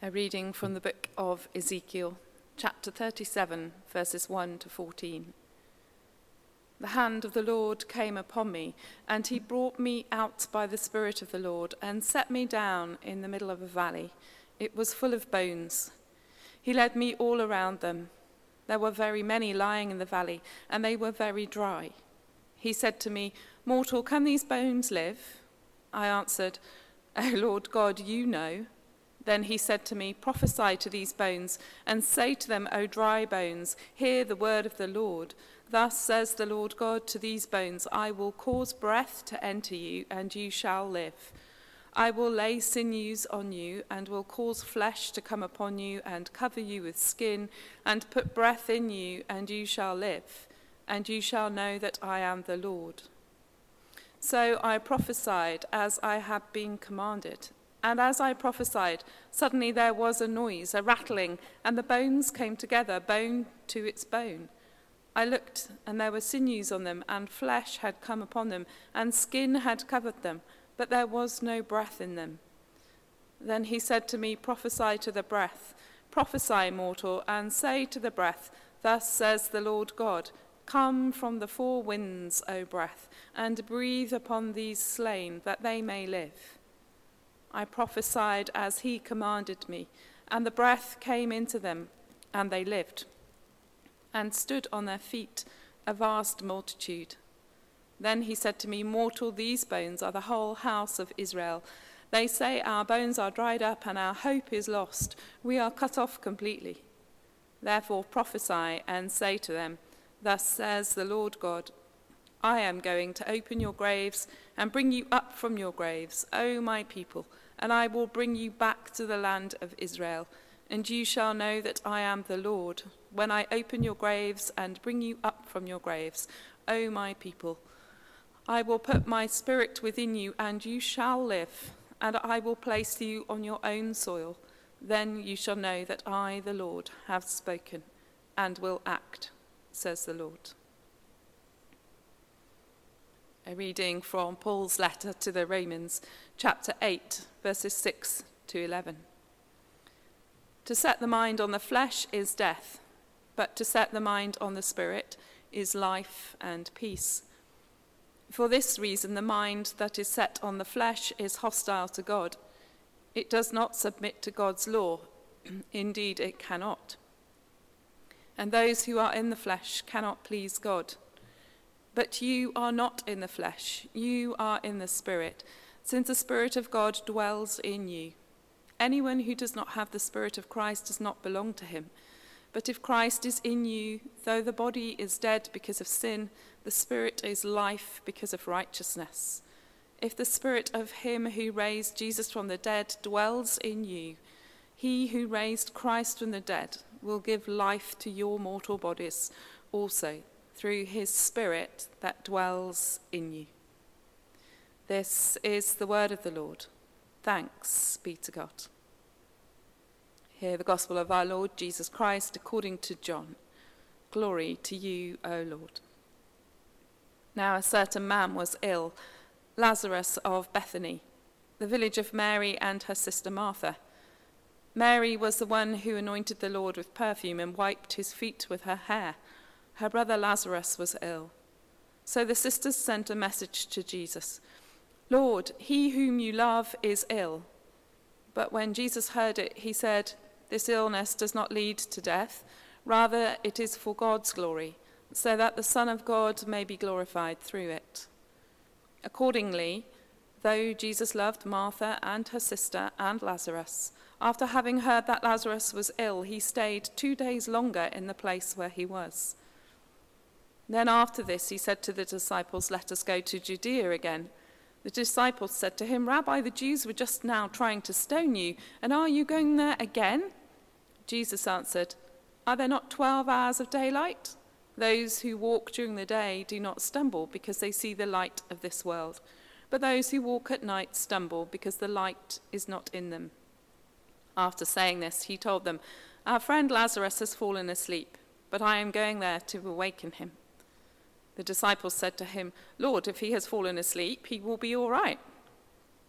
A reading from the book of Ezekiel, chapter 37, verses 1 to 14. The hand of the Lord came upon me, and he brought me out by the Spirit of the Lord, and set me down in the middle of a valley. It was full of bones. He led me all around them. There were very many lying in the valley, and they were very dry. He said to me, "Mortal, can these bones live?" I answered, "O Lord God, you know." Then he said to me, "Prophesy to these bones, and say to them, O dry bones, hear the word of the Lord. Thus says the Lord God to these bones, I will cause breath to enter you, and you shall live. I will lay sinews on you, and will cause flesh to come upon you, and cover you with skin, and put breath in you, and you shall live, and you shall know that I am the Lord." So I prophesied as I had been commanded. And as I prophesied, suddenly there was a noise, a rattling, and the bones came together, bone to its bone. I looked, and there were sinews on them, and flesh had come upon them, and skin had covered them, but there was no breath in them. Then he said to me, "Prophesy to the breath, prophesy, mortal, and say to the breath, Thus says the Lord God, Come from the four winds, O breath, and breathe upon these slain, that they may live." I prophesied as he commanded me, and the breath came into them, and they lived, and stood on their feet, a vast multitude. Then he said to me, "Mortal, these bones are the whole house of Israel. They say, Our bones are dried up, and our hope is lost. We are cut off completely. Therefore prophesy, and say to them, Thus says the Lord God, I am going to open your graves and bring you up from your graves, O my people, and I will bring you back to the land of Israel. And you shall know that I am the Lord, when I open your graves and bring you up from your graves, O my people. I will put my spirit within you, and you shall live, and I will place you on your own soil. Then you shall know that I, the Lord, have spoken and will act, says the Lord. A reading from Paul's letter to the Romans, chapter 8, verses 6 to 11. To set the mind on the flesh is death, but to set the mind on the Spirit is life and peace. For this reason, the mind that is set on the flesh is hostile to God. It does not submit to God's law. Indeed, it cannot. And those who are in the flesh cannot please God. But you are not in the flesh, you are in the Spirit, since the Spirit of God dwells in you. Anyone who does not have the Spirit of Christ does not belong to him. But if Christ is in you, though the body is dead because of sin, the Spirit is life because of righteousness. If the Spirit of him who raised Jesus from the dead dwells in you, he who raised Christ from the dead will give life to your mortal bodies also, through his Spirit that dwells in you. This is the word of the Lord. Thanks be to God. Hear the gospel of our Lord Jesus Christ according to John. Glory to you, O Lord. Now a certain man was ill, Lazarus of Bethany, the village of Mary and her sister Martha. Mary was the one who anointed the Lord with perfume and wiped his feet with her hair. Her brother Lazarus was ill. So the sisters sent a message to Jesus, "Lord, he whom you love is ill." But when Jesus heard it, he said, "This illness does not lead to death. Rather, it is for God's glory, so that the Son of God may be glorified through it." Accordingly, though Jesus loved Martha and her sister and Lazarus, after having heard that Lazarus was ill, he stayed 2 days longer in the place where he was. Then after this, he said to the disciples, "Let us go to Judea again." The disciples said to him, "Rabbi, the Jews were just now trying to stone you, and are you going there again?" Jesus answered, "Are there not 12 hours of daylight? Those who walk during the day do not stumble because they see the light of this world, but those who walk at night stumble because the light is not in them." After saying this, he told them, "Our friend Lazarus has fallen asleep, but I am going there to awaken him." The disciples said to him, "Lord, if he has fallen asleep, he will be all right."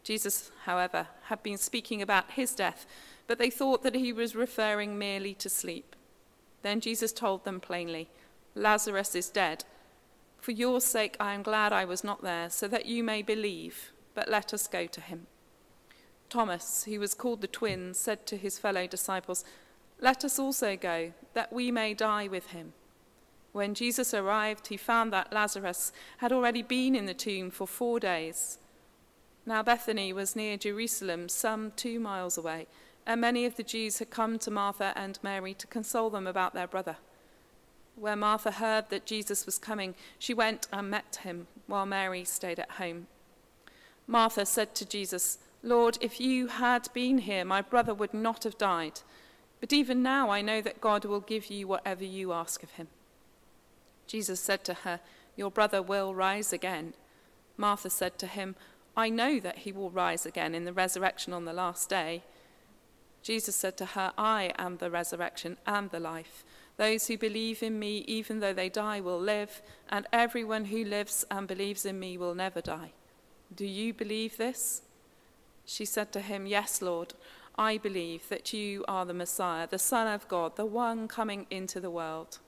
Jesus, however, had been speaking about his death, but they thought that he was referring merely to sleep. Then Jesus told them plainly, "Lazarus is dead. For your sake I am glad I was not there, so that you may believe, but let us go to him." Thomas, who was called the Twin, said to his fellow disciples, "Let us also go, that we may die with him." When Jesus arrived, he found that Lazarus had already been in the tomb for 4 days. Now Bethany was near Jerusalem, some 2 miles away, and many of the Jews had come to Martha and Mary to console them about their brother. When Martha heard that Jesus was coming, she went and met him, while Mary stayed at home. Martha said to Jesus, "Lord, if you had been here, my brother would not have died. But even now I know that God will give you whatever you ask of him." Jesus said to her, "Your brother will rise again." Martha said to him, "I know that he will rise again in the resurrection on the last day." Jesus said to her, "I am the resurrection and the life. Those who believe in me, even though they die, will live, and everyone who lives and believes in me will never die. Do you believe this?" She said to him, "Yes, Lord, I believe that you are the Messiah, the Son of God, the one coming into the world."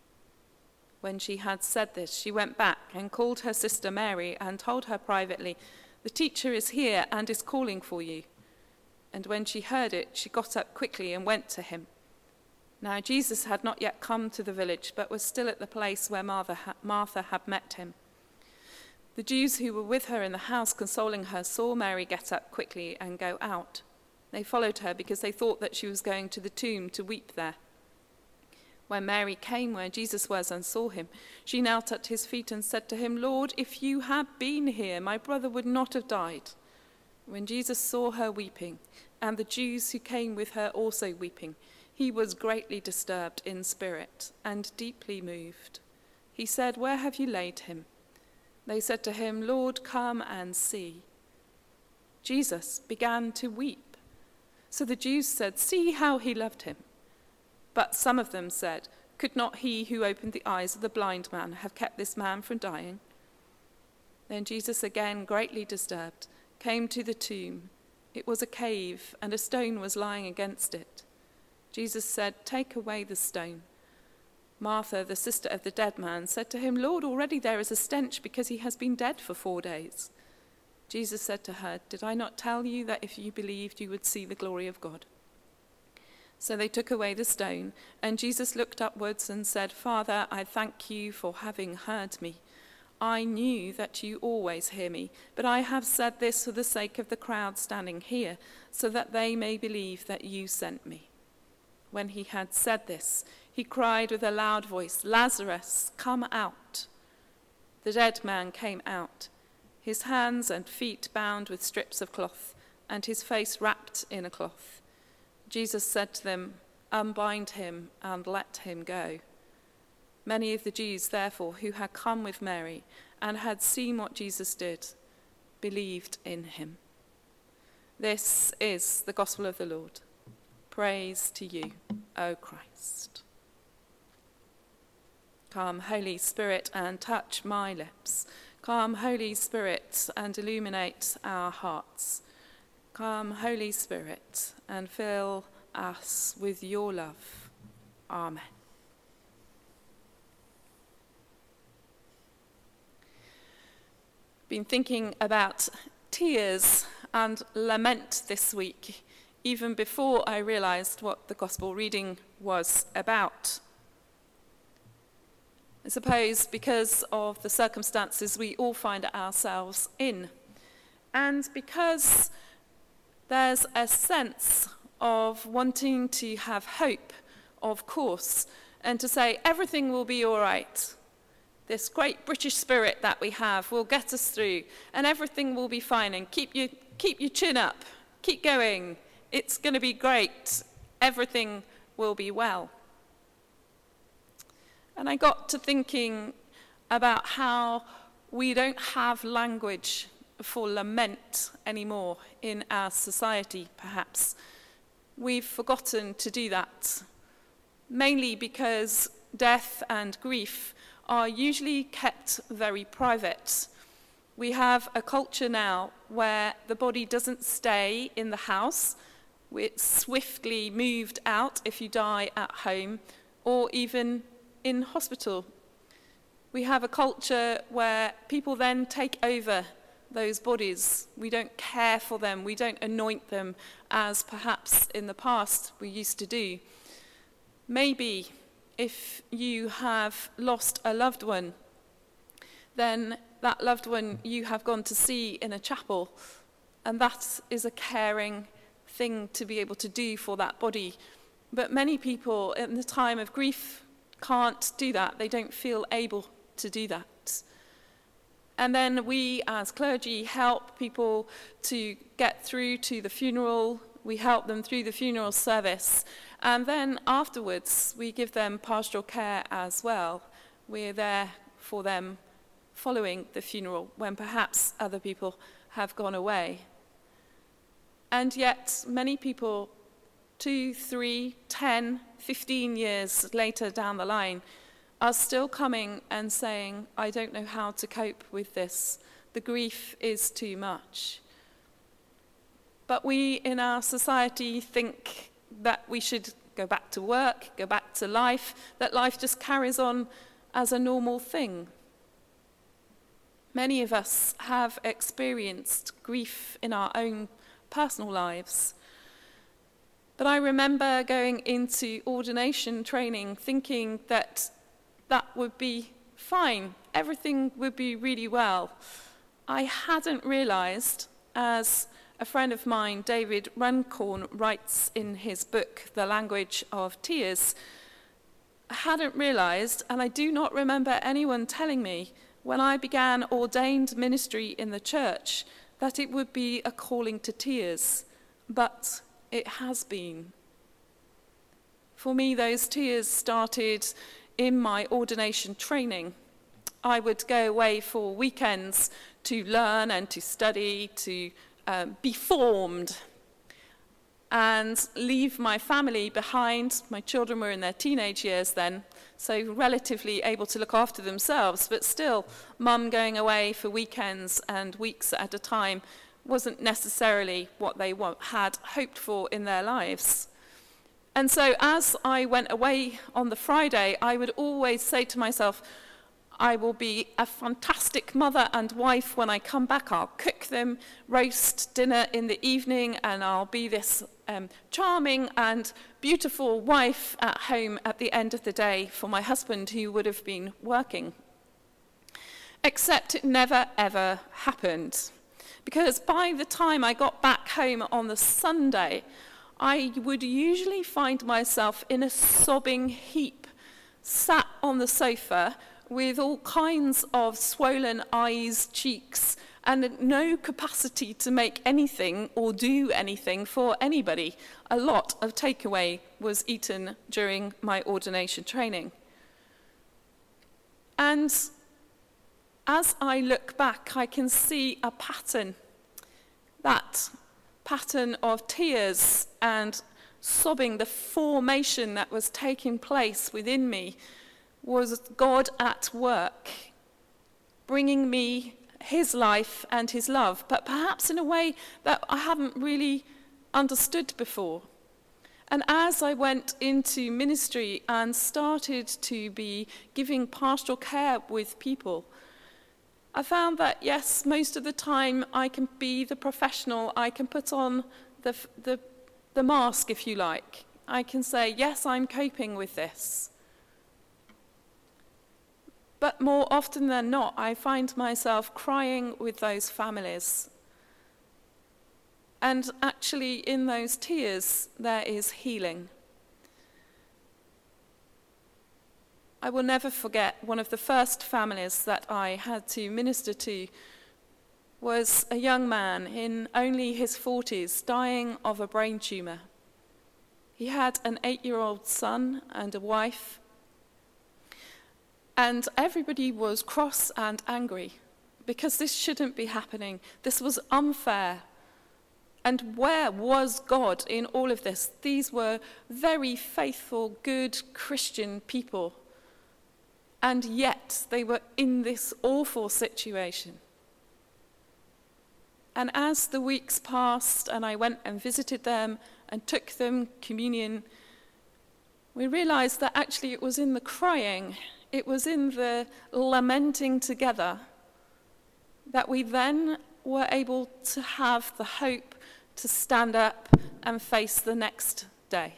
When she had said this, she went back and called her sister Mary and told her privately, "The teacher is here and is calling for you." And when she heard it, she got up quickly and went to him. Now Jesus had not yet come to the village, but was still at the place where Martha had met him. The Jews who were with her in the house consoling her saw Mary get up quickly and go out. They followed her because they thought that she was going to the tomb to weep there. When Mary came where Jesus was and saw him, she knelt at his feet and said to him, "Lord, if you had been here, my brother would not have died." When Jesus saw her weeping, and the Jews who came with her also weeping, he was greatly disturbed in spirit and deeply moved. He said, "Where have you laid him?" They said to him, "Lord, come and see." Jesus began to weep. So the Jews said, "See how he loved him." But some of them said, "Could not he who opened the eyes of the blind man have kept this man from dying?" Then Jesus, again greatly disturbed, came to the tomb. It was a cave, and a stone was lying against it. Jesus said, "Take away the stone." Martha, the sister of the dead man, said to him, "Lord, already there is a stench because he has been dead for 4 days." Jesus said to her, "Did I not tell you that if you believed, you would see the glory of God?" So they took away the stone, and Jesus looked upwards and said, "Father, I thank you for having heard me. I knew that you always hear me, but I have said this for the sake of the crowd standing here, so that they may believe that you sent me." When he had said this, he cried with a loud voice, "Lazarus, come out." The dead man came out, his hands and feet bound with strips of cloth, and his face wrapped in a cloth. Jesus said to them, "Unbind him and let him go." Many of the Jews, therefore, who had come with Mary and had seen what Jesus did, believed in him. This is the gospel of the Lord. Praise to you, O Christ. Come, Holy Spirit, and touch my lips. Come, Holy Spirit, and illuminate our hearts. Come, Holy Spirit, and fill us with your love. Amen. Been thinking about tears and lament this week, even before I realised what the gospel reading was about. I suppose because of the circumstances we all find ourselves in, and because there's a sense of wanting to have hope, of course, and to say everything will be all right. This great British spirit that we have will get us through, and everything will be fine, and keep your chin up, keep going. It's going to be great. Everything will be well. And I got to thinking about how we don't have language for lament anymore in our society, perhaps. We've forgotten to do that, mainly because death and grief are usually kept very private. We have a culture now where the body doesn't stay in the house. It's swiftly moved out if you die at home or even in hospital. We have a culture where people then take over those bodies. We don't care for them. We don't anoint them as perhaps in the past we used to do. Maybe if you have lost a loved one, then that loved one you have gone to see in a chapel, and that is a caring thing to be able to do for that body. But many people in the time of grief can't do that. They don't feel able to do that. And then we as clergy help people to get through to the funeral. We help them through the funeral service. And then afterwards, we give them pastoral care as well. We're there for them following the funeral when perhaps other people have gone away. And yet, many people 2, 3, 10, 15 years later down the line are still coming and saying, I don't know how to cope with this. The grief is too much. But we in our society think that we should go back to work, go back to life, that life just carries on as a normal thing. Many of us have experienced grief in our own personal lives. But I remember going into ordination training thinking that that would be fine. Everything would be really well. I hadn't realized, as a friend of mine, David Runcorn, writes in his book, The Language of Tears, I hadn't realized, and I do not remember anyone telling me when I began ordained ministry in the church, that it would be a calling to tears, but it has been. For me, those tears started in my ordination training. I would go away for weekends to learn and to study, to be formed, and leave my family behind. My children were in their teenage years then, so relatively able to look after themselves, but still, mum going away for weekends and weeks at a time wasn't necessarily what they had hoped for in their lives. And so as I went away on the Friday, I would always say to myself, I will be a fantastic mother and wife when I come back. I'll cook them roast dinner in the evening, and I'll be this charming and beautiful wife at home at the end of the day for my husband, who would have been working. Except it never, ever happened. Because by the time I got back home on the Sunday, I would usually find myself in a sobbing heap, sat on the sofa with all kinds of swollen eyes, cheeks, and no capacity to make anything or do anything for anybody. A lot of takeaway was eaten during my ordination training. And as I look back, I can see a pattern. That pattern of tears and sobbing, the formation that was taking place within me, was God at work, bringing me his life and his love, but perhaps in a way that I haven't really understood before. And as I went into ministry and started to be giving pastoral care with people, I found that, yes, most of the time I can be the professional, I can put on the mask, if you like. I can say, yes, I'm coping with this. But more often than not, I find myself crying with those families. And actually, in those tears, there is healing. I will never forget one of the first families that I had to minister to was a young man in only his 40s, dying of a brain tumour. He had an 8-year-old son and a wife, and everybody was cross and angry because this shouldn't be happening. This was unfair. And where was God in all of this? These were very faithful, good Christian people. And yet they were in this awful situation. And as the weeks passed and I went and visited them and took them communion, we realized that actually it was in the crying, it was in the lamenting together that we then were able to have the hope to stand up and face the next day.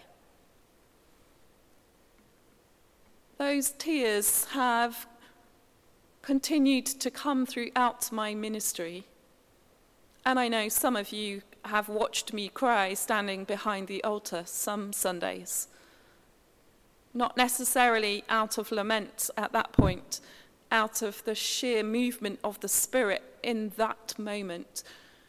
Those tears have continued to come throughout my ministry. And I know some of you have watched me cry standing behind the altar some Sundays. Not necessarily out of lament at that point, out of the sheer movement of the Spirit in that moment.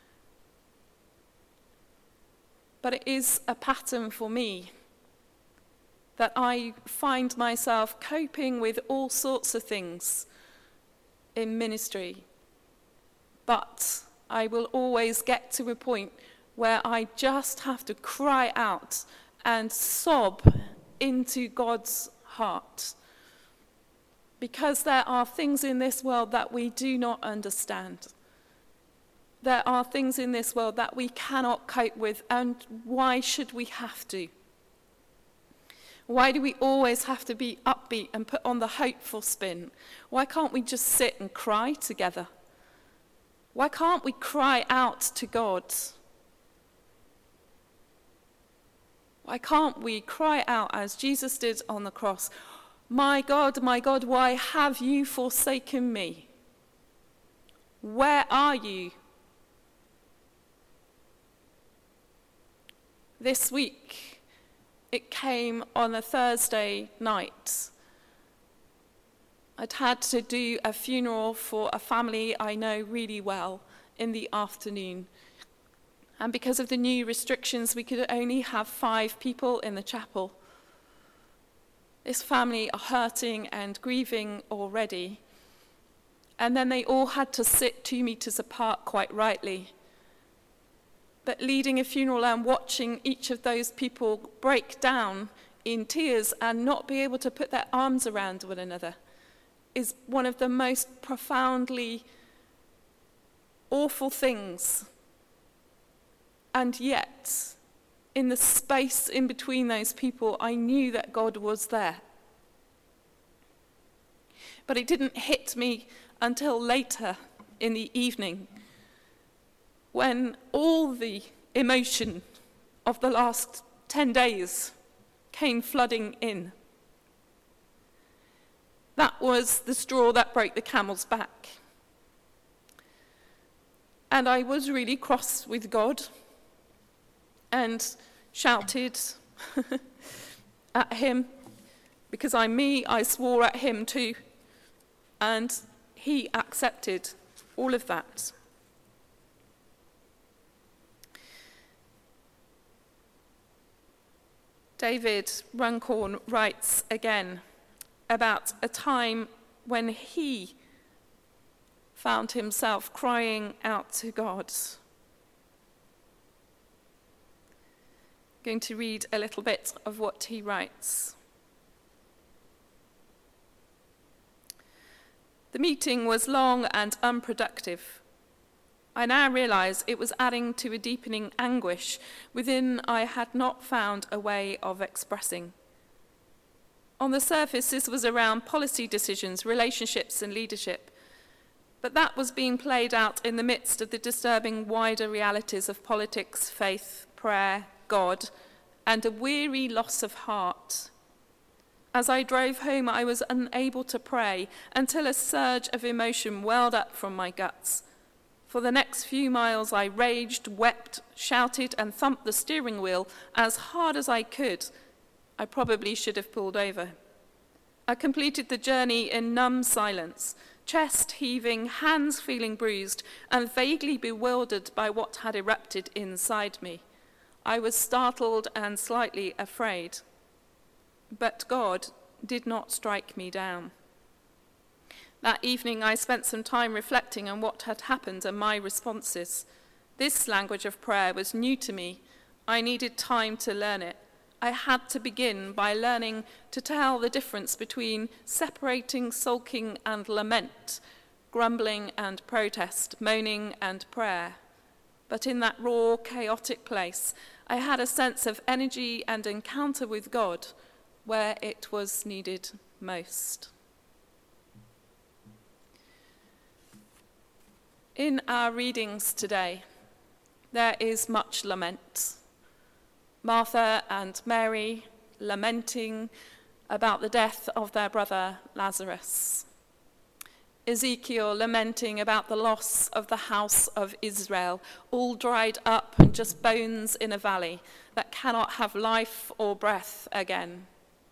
But it is a pattern for me that I find myself coping with all sorts of things in ministry. But I will always get to a point where I just have to cry out and sob into God's heart. Because there are things in this world that we do not understand. There are things in this world that we cannot cope with, and why should we have to? Why do we always have to be upbeat and put on the hopeful spin? Why can't we just sit and cry together? Why can't we cry out to God? Why can't we cry out as Jesus did on the cross, my God, why have you forsaken me? Where are you? This week, it came on a Thursday night. I'd had to do a funeral for a family I know really well in the afternoon. And because of the new restrictions, we could only have 5 people in the chapel. This family are hurting and grieving already. And then they all had to sit 2 meters apart, quite rightly. But leading a funeral and watching each of those people break down in tears and not be able to put their arms around one another is one of the most profoundly awful things. And yet, in the space in between those people, I knew that God was there. But it didn't hit me until later in the evening, when all the emotion of the last 10 days came flooding in. That was the straw that broke the camel's back. And I was really cross with God and shouted at him, because I'm me, I swore at him too. And he accepted all of that. David Runcorn writes again about a time when he found himself crying out to God. I'm going to read a little bit of what he writes. The meeting was long and unproductive. I now realize it was adding to a deepening anguish within I had not found a way of expressing. On the surface, this was around policy decisions, relationships, and leadership. But that was being played out in the midst of the disturbing wider realities of politics, faith, prayer, God, and a weary loss of heart. As I drove home, I was unable to pray until a surge of emotion welled up from my guts. For the next few miles, I raged, wept, shouted, and thumped the steering wheel as hard as I could. I probably should have pulled over. I completed the journey in numb silence, chest heaving, hands feeling bruised, and vaguely bewildered by what had erupted inside me. I was startled and slightly afraid. But God did not strike me down. That evening, I spent some time reflecting on what had happened and my responses. This language of prayer was new to me. I needed time to learn it. I had to begin by learning to tell the difference between separating sulking and lament, grumbling and protest, moaning and prayer. But in that raw, chaotic place, I had a sense of energy and encounter with God where it was needed most. In our readings today, there is much lament. Martha and Mary lamenting about the death of their brother Lazarus. Ezekiel lamenting about the loss of the house of Israel, all dried up and just bones in a valley that cannot have life or breath again.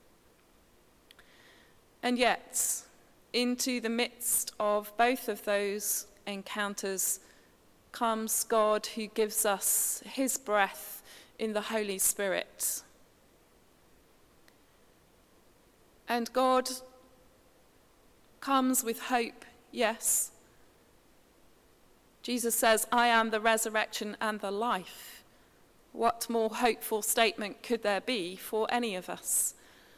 And yet, into the midst of both of those encounters comes God, who gives us his breath in the Holy Spirit. And God comes with hope, yes. Jesus says, I am the resurrection and the life. What more hopeful statement could there be for any of us?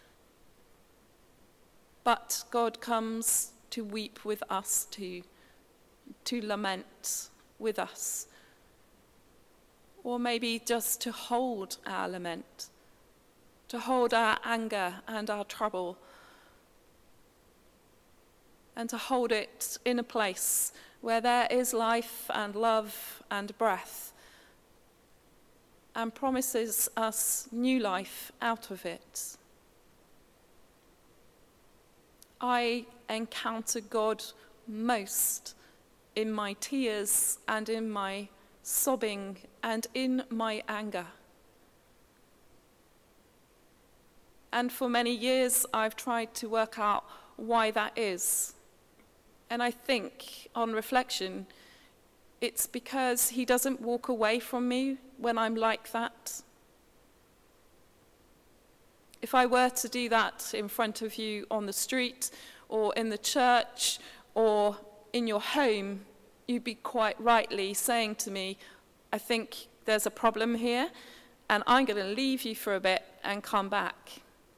But God comes to weep with us, to lament with us. Or maybe just to hold our lament, to hold our anger and our trouble, and to hold it in a place where there is life and love and breath, and promises us new life out of it. I encounter God most in my tears and in my sobbing and in my anger. And for many years I've tried to work out why that is. And I think, on reflection, it's because he doesn't walk away from me when I'm like that. If I were to do that in front of you on the street or in the church or in your home, you'd be quite rightly saying to me, I think there's a problem here, and I'm going to leave you for a bit and come back.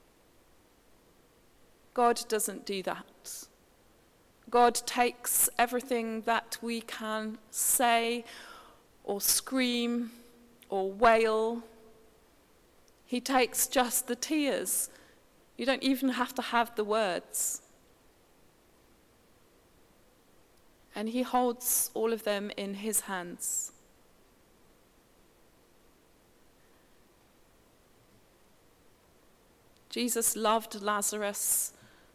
God doesn't do that. God takes everything that we can say or scream or wail. He takes just the tears. You don't even have to have the words. And he holds all of them in his hands. Jesus loved Lazarus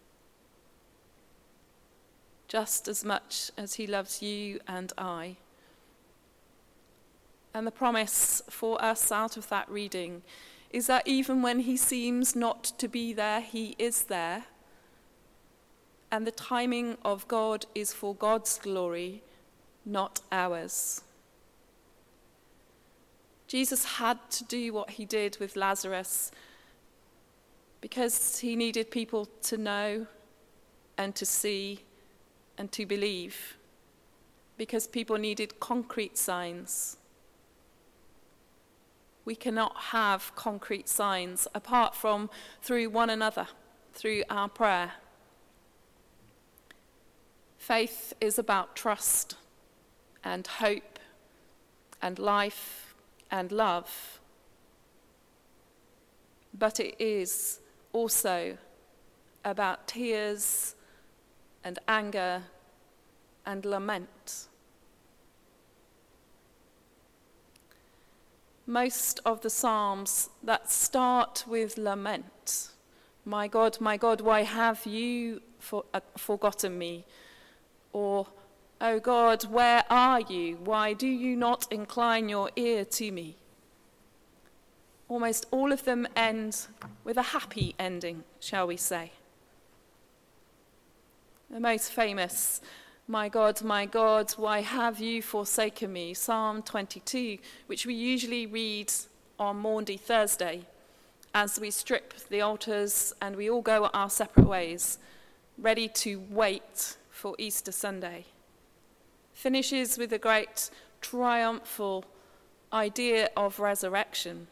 just as much as he loves you and I. And the promise for us out of that reading is that even when he seems not to be there, he is there. And the timing of God is for God's glory, not ours. Jesus had to do what he did with Lazarus because he needed people to know and to see and to believe, because people needed concrete signs. We cannot have concrete signs apart from through one another, through our prayer. Faith is about trust and hope and life and love. But it is also about tears and anger and lament. Most of the Psalms that start with lament, my God, why have you forgotten me? Or, oh God, where are you? Why do you not incline your ear to me? Almost all of them end with a happy ending, shall we say. The most famous, my God, why have you forsaken me? Psalm 22, which we usually read on Maundy Thursday as we strip the altars and we all go our separate ways, ready to wait for Easter Sunday. Finishes with a great triumphal idea of resurrection.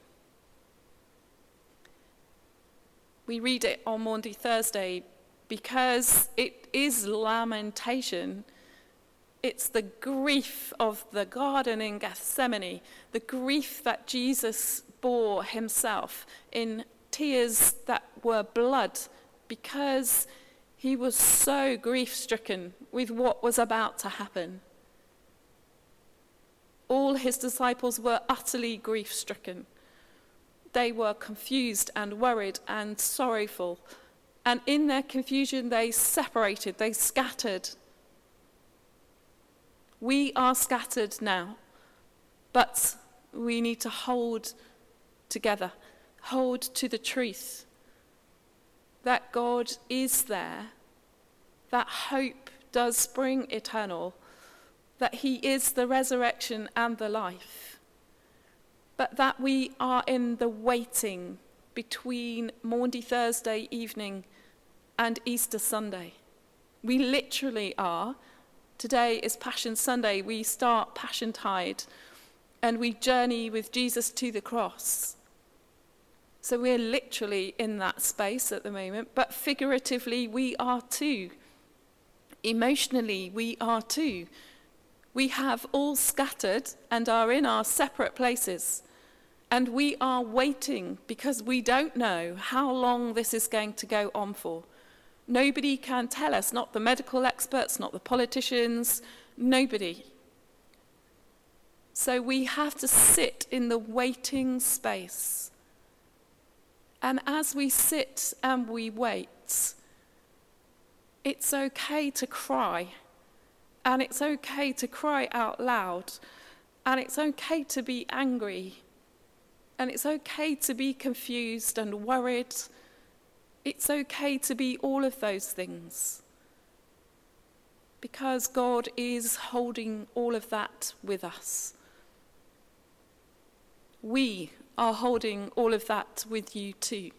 We read it on Maundy Thursday because it is lamentation, It's the grief of the garden in Gethsemane, the grief that Jesus bore himself in tears that were blood, because he was so grief-stricken with what was about to happen. All his disciples were utterly grief-stricken. They were confused and worried and sorrowful. And in their confusion, they separated, they scattered. We are scattered now, but we need to hold together, hold to the truth that God is there, that hope does spring eternal, that he is the resurrection and the life, but that we are in the waiting between Maundy Thursday evening and Easter Sunday. We literally are. Today is Passion Sunday. We start Passiontide and we journey with Jesus to the cross. So we're literally in that space at the moment, but figuratively we are too. Emotionally we are too. We have all scattered and are in our separate places. And we are waiting because we don't know how long this is going to go on for. Nobody can tell us, not the medical experts, not the politicians, nobody. So we have to sit in the waiting space. And as we sit and we wait, it's okay to cry. And it's okay to cry out loud. And it's okay to be angry. And it's okay to be confused and worried. It's okay to be all of those things. Because God is holding all of that with us. We are holding all of that with you too.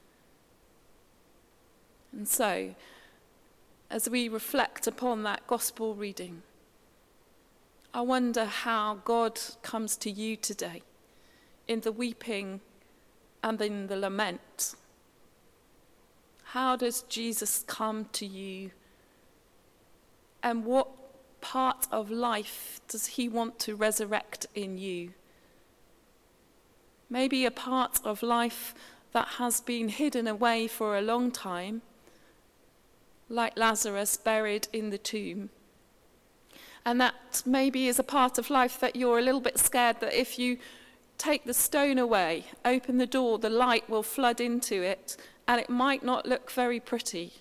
And so, as we reflect upon that gospel reading, I wonder how God comes to you today in the weeping and in the lament. How does Jesus come to you? And what part of life does he want to resurrect in you? Maybe a part of life that has been hidden away for a long time, like Lazarus buried in the tomb. And that maybe is a part of life that you're a little bit scared that if you take the stone away, open the door, the light will flood into it, and it might not look very pretty.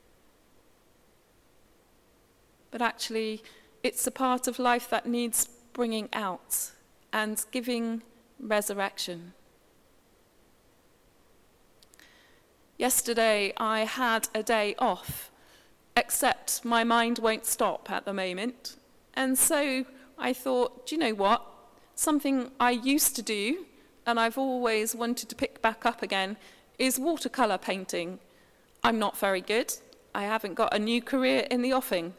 But actually, it's a part of life that needs bringing out and giving resurrection. Yesterday, I had a day off, except my mind won't stop at the moment. And so I thought, do you know what? Something I used to do, and I've always wanted to pick back up again, is watercolour painting. I'm not very good. I haven't got a new career in the offing.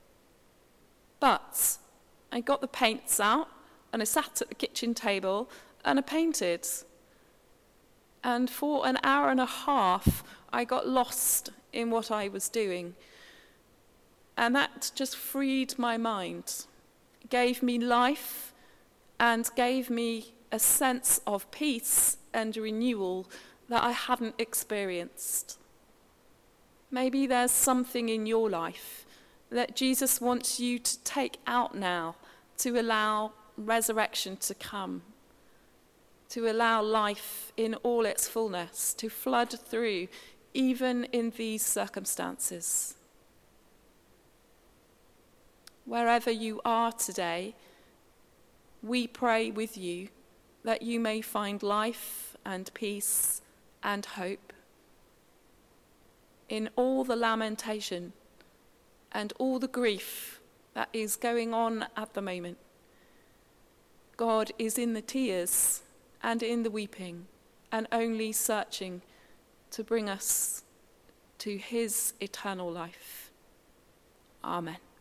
But I got the paints out, and I sat at the kitchen table, and I painted. And for an hour and a half, I got lost in what I was doing. And that just freed my mind, gave me life, and gave me a sense of peace and renewal that I hadn't experienced. Maybe there's something in your life that Jesus wants you to take out now to allow resurrection to come, to allow life in all its fullness to flood through, even in these circumstances. Wherever you are today, we pray with you that you may find life and peace and hope in all the lamentation and all the grief that is going on at the moment. God is in the tears and in the weeping and only searching to bring us to his eternal life. Amen.